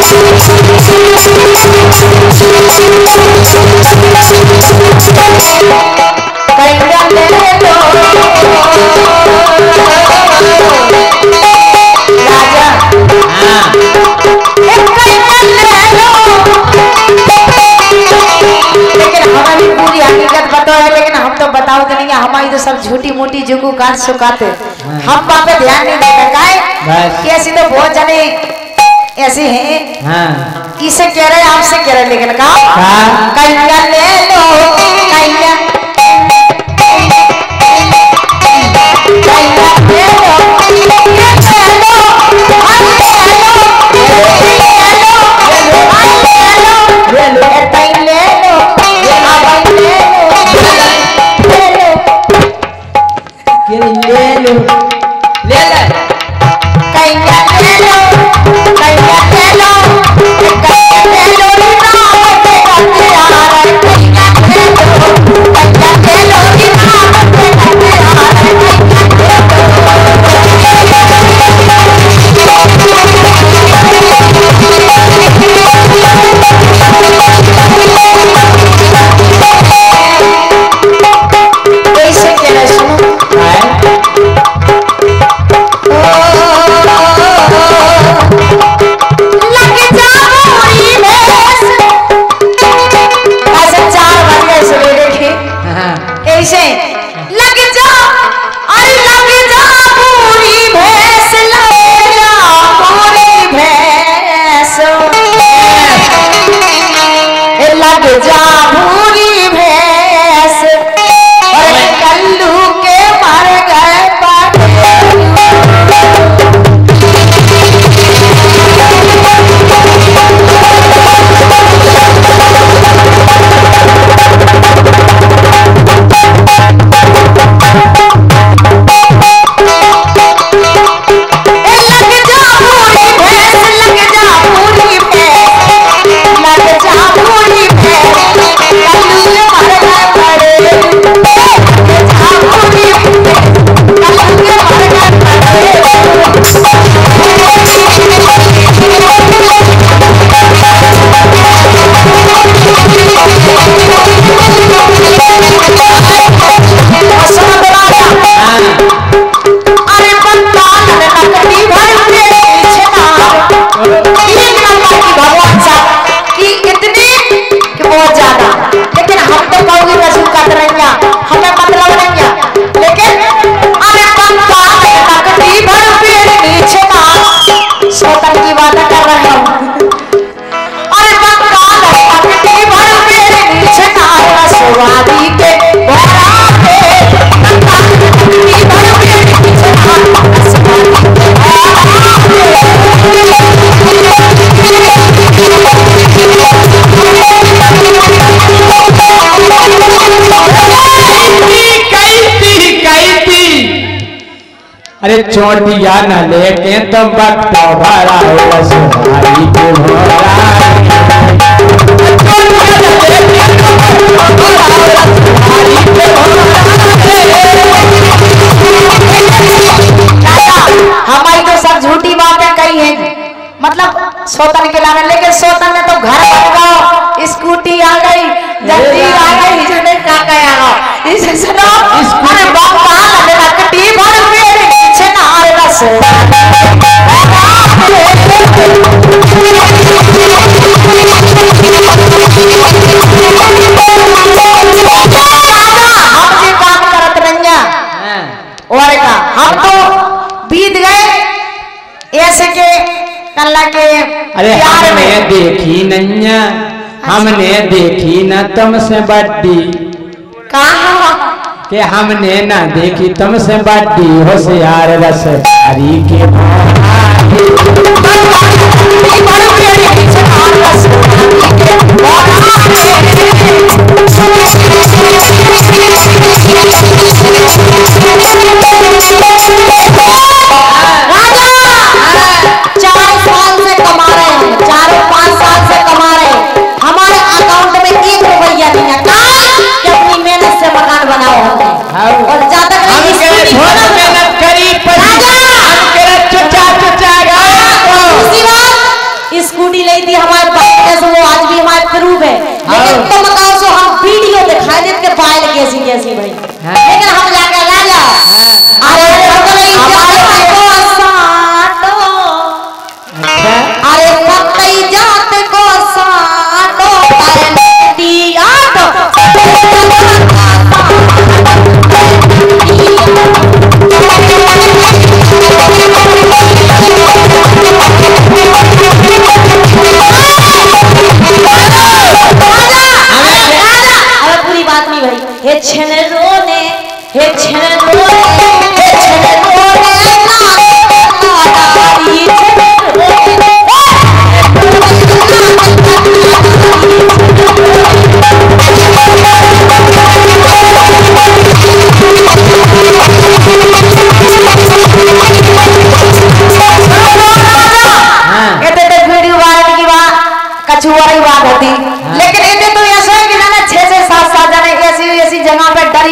बताओ तो नहीं हमारी तो सब झूठी मोटी जुगू काट सुखाते हम वहां पे ध्यान नहीं देते काय कैसी तो बहुत जने ऐसे हैं हाँ। इसे कह रहे आपसे कह रहे लेकिन कहा कैया ले लो कैया अरे चोटिया न लेके तुम वक्त भरा हो सुहारी के भोरा हमारी तो सब झूठी बातें कही है मतलब सोतन के लाने लेकिन सोतन में तो घर बन गया स्कूटी आ गई जल्दी आ गई इसने काका आ गया इसे सुनो अरे बाप कहां लगेगा कटी भर मेरे पीछे ना आएगा सोना हम ये काम करत रंजा और का हम तो बीत गए ऐसे के कल्ला के अरे हमने देखी नैया हमने देखी न तुमसे बड्डी कहा कि हमने ना देखी तुमसे बड्डी होशियार रस हरी के और ज्यादा मेहनत करी स्कूटी गई थी हमारे पास, वो आज भी हमारे प्रूफ है। लेकिन तुम बताओ सो हम वीडियो दिखाई देते बाइल कैसी कैसी भाई, लेकिन हम जाके राजा अरे अरे पतई जात को साटो दिया तो पूरी बात नहीं भाई। हे छेनरो ने हे छेनरो हे छेनरो वीडियो वायरल की बात कछुआ की बात होती